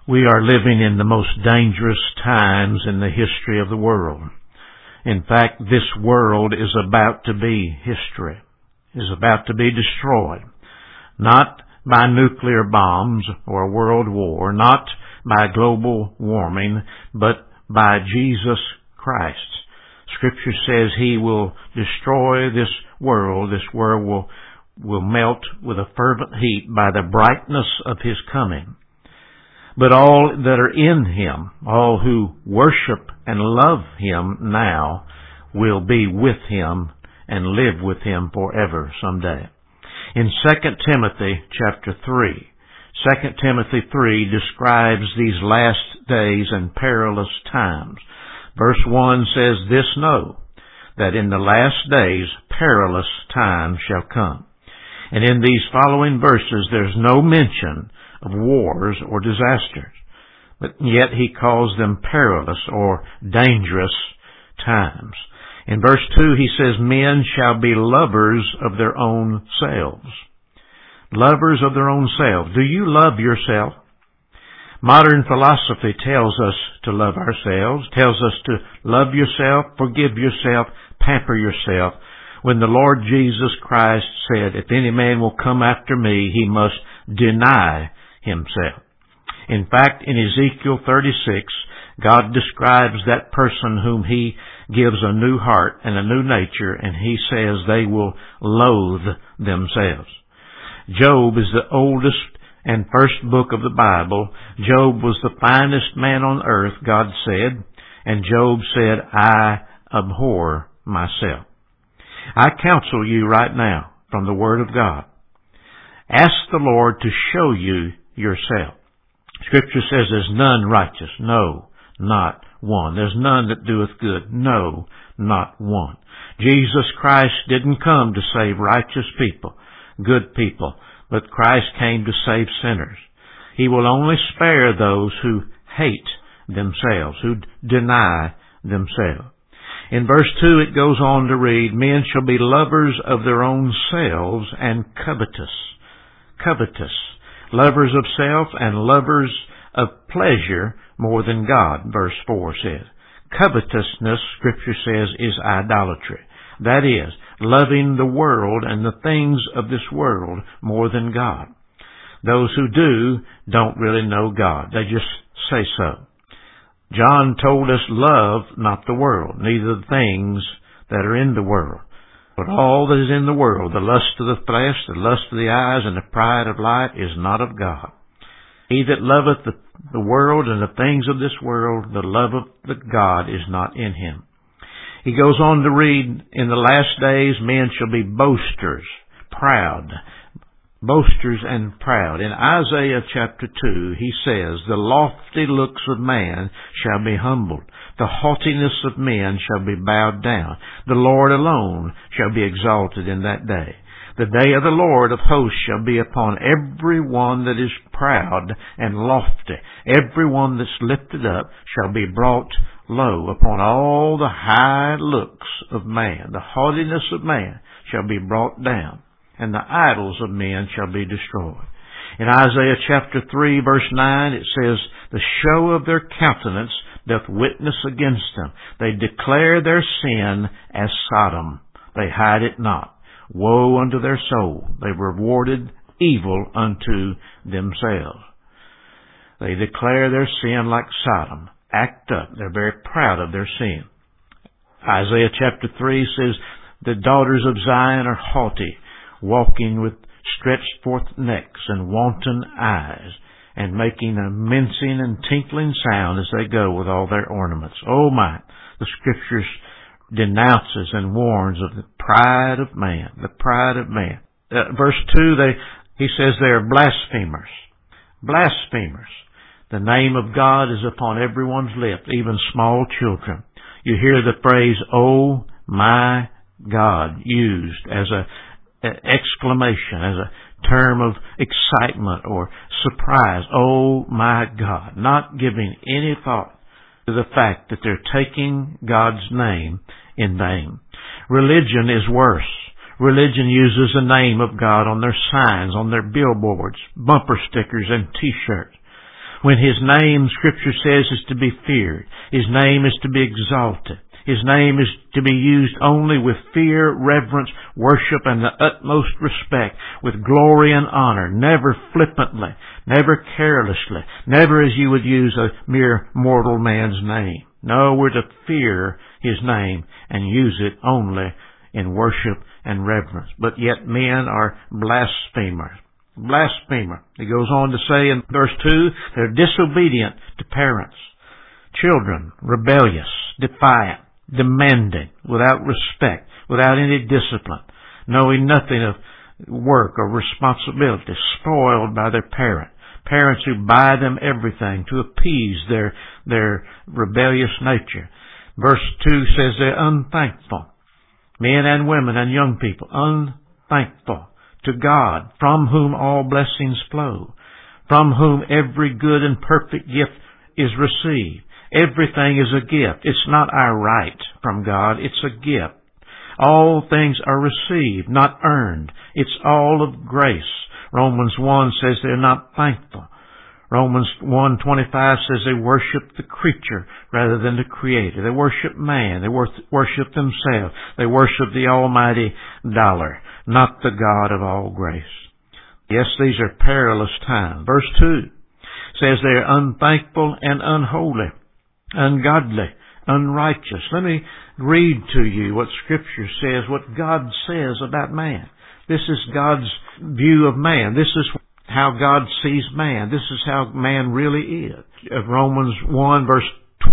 We are living in the most dangerous times in the history of the world. In fact, this world is about to be history, is about to be destroyed, not by nuclear bombs or a world war, not by global warming, but by Jesus Christ. Scripture says He will destroy this world. This world will melt with a fervent heat by the brightness of His coming. But all that are in Him, all who worship and love Him now, will be with Him and live with Him forever someday. In 2 Timothy chapter 3, 2 Timothy 3 describes these last days and perilous times. Verse 1 says, "This know, that in the last days perilous times shall come." And in these following verses there's no mention of wars or disasters, but yet he calls them perilous or dangerous times. In verse 2 he says, "Men shall be lovers of their own selves." Lovers of their own selves. Do you love yourself? Modern philosophy tells us to love ourselves, tells us to love yourself, forgive yourself, pamper yourself, when the Lord Jesus Christ said, "If any man will come after me, he must deny himself." In fact, in Ezekiel 36, God describes that person whom He gives a new heart and a new nature, and He says they will loathe themselves. Job is the oldest and first book of the Bible. Job was the finest man on earth, God said, and Job said, "I abhor myself." I counsel you right now from the Word of God. Ask the Lord to show you yourself. Scripture says there's none righteous, no, not one. There's none that doeth good, no, not one. Jesus Christ didn't come to save righteous people, good people, but Christ came to save sinners. He will only spare those who hate themselves, who deny themselves. In verse 2 it goes on to read, "Men shall be lovers of their own selves and covetous." Covetous. Lovers of self and lovers of pleasure more than God, verse 4 says. Covetousness, Scripture says, is idolatry. That is, loving the world and the things of this world more than God. Those who do don't really know God. They just say so. John told us, "Love not the world, neither the things that are in the world. But all that is in the world, the lust of the flesh, the lust of the eyes, and the pride of life, is not of God. He that loveth the world and the things of this world, the love of the God is not in him." He goes on to read, "In the last days men shall be boasters, proud." Boasters and proud. In Isaiah chapter 2, he says, "The lofty looks of man shall be humbled. The haughtiness of men shall be bowed down. The Lord alone shall be exalted in that day. The day of the Lord of hosts shall be upon every one that is proud and lofty. Every one that's lifted up shall be brought low. Upon all the high looks of man, the haughtiness of man shall be brought down, and the idols of men shall be destroyed." In Isaiah chapter 3 verse 9 it says, "The show of their countenance doth witness against them. They declare their sin as Sodom. They hide it not. Woe unto their soul. They rewarded evil unto themselves." They declare their sin like Sodom. Act up. They're very proud of their sin. Isaiah chapter 3 says, "The daughters of Zion are haughty, walking with stretched forth necks and wanton eyes, and making a mincing and tinkling sound as they go with all their ornaments." Oh my, the Scriptures denounces and warns of the pride of man, the pride of man. Verse 2, he says they are blasphemers. Blasphemers. The name of God is upon everyone's lips, even small children. You hear the phrase, "Oh my God," used as an exclamation, as a term of excitement or surprise. Oh my God. Not giving any thought to the fact that they're taking God's name in vain. Religion is worse. Religion uses the name of God on their signs, on their billboards, bumper stickers, and T-shirts. When His name, Scripture says, is to be feared. His name is to be exalted. His name is to be used only with fear, reverence, worship, and the utmost respect, with glory and honor, never flippantly, never carelessly, never as you would use a mere mortal man's name. No, we're to fear His name and use it only in worship and reverence. But yet men are blasphemers. Blasphemer. He goes on to say in verse 2, they're disobedient to parents. Children, rebellious, defiant, demanding, without respect, without any discipline, knowing nothing of work or responsibility, spoiled by their parent. Parents who buy them everything to appease their rebellious nature. Verse 2 says they're unthankful. Men and women and young people, unthankful to God, from whom all blessings flow, from whom every good and perfect gift is received. Everything is a gift. It's not our right from God. It's a gift. All things are received, not earned. It's all of grace. Romans 1 says they're not thankful. Romans 1:25 says they worship the creature rather than the Creator. They worship man. They worship themselves. They worship the almighty dollar, not the God of all grace. Yes, these are perilous times. Verse 2 says they are unthankful and unholy, ungodly, unrighteous. Let me read to you what Scripture says, what God says about man. This is God's view of man. This is how God sees man. This is how man really is. Romans 1 verse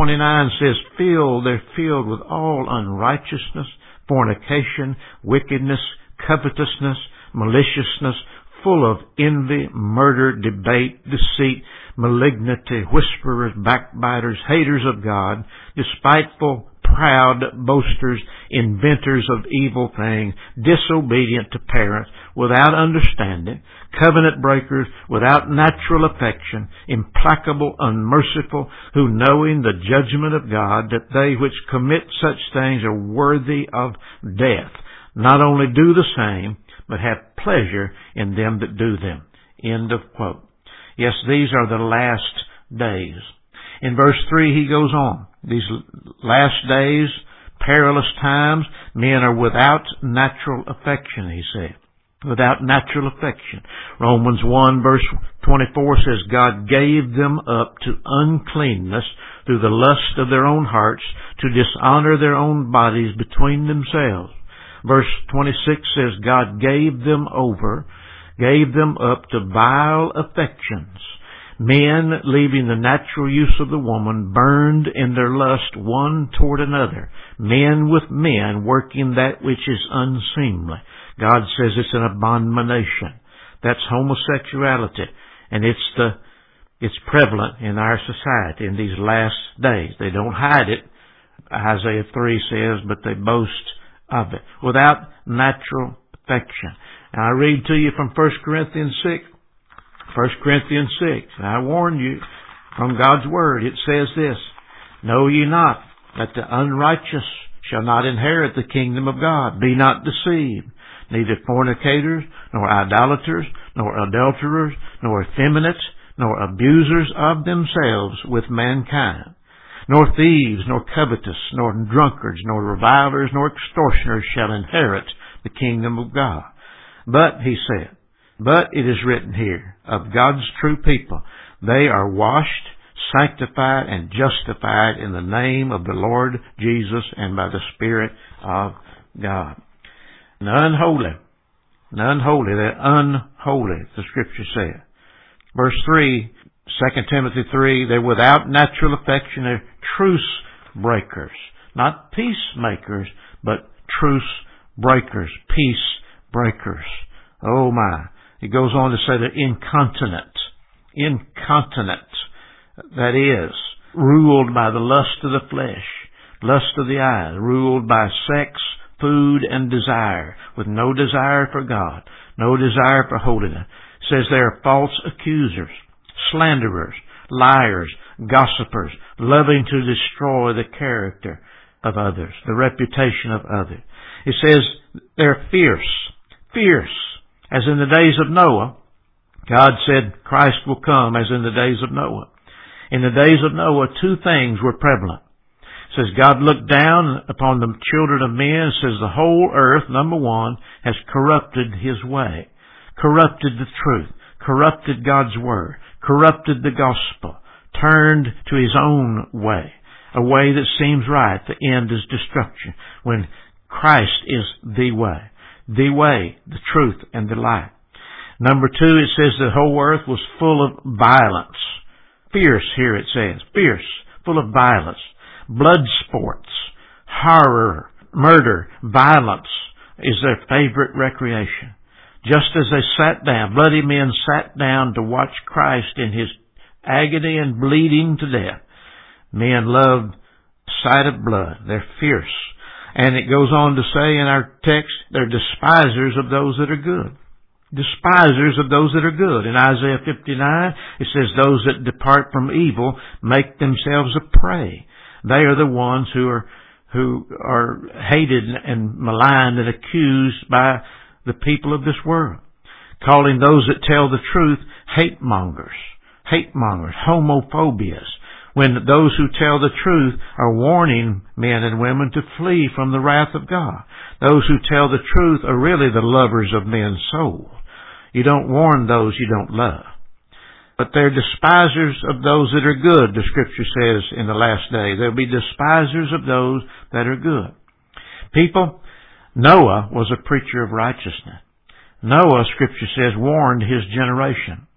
29 says, they're filled with all unrighteousness, fornication, wickedness, covetousness, maliciousness, full of envy, murder, debate, deceit, malignity, whisperers, backbiters, haters of God, despiteful, proud, boasters, inventors of evil things, disobedient to parents, without understanding, covenant breakers, without natural affection, implacable, unmerciful, who knowing the judgment of God, that they which commit such things are worthy of death, not only do the same, but have pleasure in them that do them. End of quote. Yes, these are the last days. In verse 3 he goes on. These last days, perilous times, men are without natural affection, he said. Without natural affection. Romans 1 verse 24 says, God gave them up to uncleanness through the lust of their own hearts, to dishonor their own bodies between themselves. Verse 26 says, God gave them up to vile affections. Men, leaving the natural use of the woman, burned in their lust one toward another. Men with men, working that which is unseemly. God says it's an abomination. That's homosexuality. And it's prevalent in our society in these last days. They don't hide it, Isaiah 3 says, but they boast of it. Without natural affection. And I read to you from 1 Corinthians 6. 1 Corinthians 6. And I warn you from God's Word. It says this, know ye not that the unrighteous shall not inherit the kingdom of God? Be not deceived. Neither fornicators, nor idolaters, nor adulterers, nor effeminates, nor abusers of themselves with mankind, nor thieves, nor covetous, nor drunkards, nor revilers, nor extortioners shall inherit the kingdom of God. But, he said, but it is written here, of God's true people, they are washed, sanctified, and justified in the name of the Lord Jesus and by the Spirit of God. None holy, they're unholy, the Scripture says. Verse 3, 2 Timothy 3, they're without natural affection, they're truce breakers. Not peacemakers, but truce breakers, peace breakers. Oh my. It goes on to say they're incontinent. Incontinent. That is, ruled by the lust of the flesh, lust of the eyes, ruled by sex, food, and desire, with no desire for God, no desire for holiness. It says they are false accusers, slanderers, liars, gossipers, loving to destroy the character of others, the reputation of others. It says they're fierce, as in the days of Noah. God said Christ will come as in the days of Noah. In the days of Noah, two things were prevalent. It says God looked down upon the children of men. It says the whole earth, number one, has corrupted His way, corrupted the truth, corrupted God's Word, corrupted the gospel, turned to his own way, a way that seems right. The end is destruction, when Christ is the way, the truth, and the light. Number two, it says the whole earth was full of violence. Fierce, here it says. Fierce, full of violence. Blood sports, horror, murder, violence is their favorite recreation. Just as they sat down, bloody men sat down to watch Christ in His agony and bleeding to death. Men loved the sight of blood. They're fierce. And it goes on to say in our text, they're despisers of those that are good. Despisers of those that are good. In Isaiah 59, it says, those that depart from evil make themselves a prey. They are the ones who are hated and maligned and accused by the people of this world. Calling those that tell the truth hate mongers, homophobias. When those who tell the truth are warning men and women to flee from the wrath of God. Those who tell the truth are really the lovers of men's soul. You don't warn those you don't love. But they're despisers of those that are good, the Scripture says in the last day. There'll be despisers of those that are good. People, Noah was a preacher of righteousness. Noah, Scripture says, warned his generation.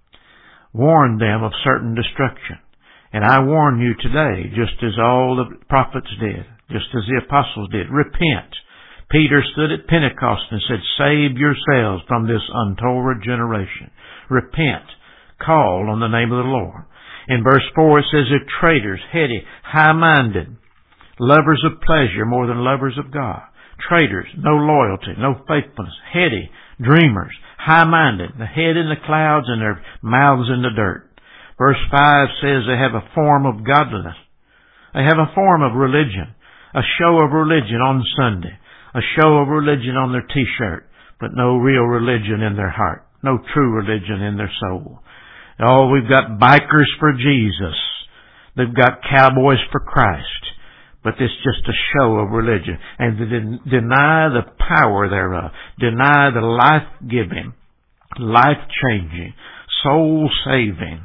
Warned them of certain destruction. And I warn you today, just as all the prophets did, just as the apostles did, repent. Peter stood at Pentecost and said, save yourselves from this untoward generation. Repent. Call on the name of the Lord. In verse 4 it says they're traitors, heady, high-minded, lovers of pleasure more than lovers of God. Traitors, no loyalty, no faithfulness, heady, dreamers, high-minded, the head in the clouds and their mouths in the dirt. Verse 5 says they have a form of godliness. They have a form of religion, a show of religion on Sunday, a show of religion on their t-shirt, but no real religion in their heart, no true religion in their soul. Oh, we've got bikers for Jesus. They've got cowboys for Christ. But it's just a show of religion. And to deny the power thereof, deny the life-giving, life-changing, soul-saving,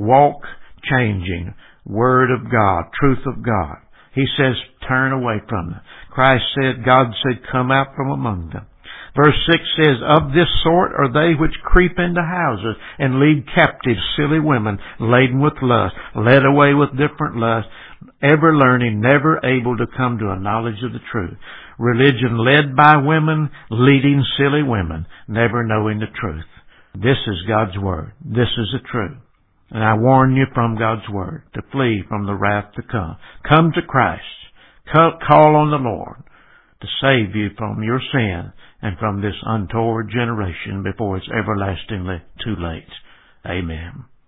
walk-changing Word of God, truth of God. He says, turn away from them. Christ said, God said, come out from among them. Verse 6 says, of this sort are they which creep into houses and lead captive silly women laden with lust, led away with different lusts, ever learning, never able to come to a knowledge of the truth. Religion led by women, leading silly women, never knowing the truth. This is God's Word. This is the truth. And I warn you from God's Word to flee from the wrath to come. Come to Christ. Call on the Lord to save you from your sin and from this untoward generation before it's everlastingly too late. Amen.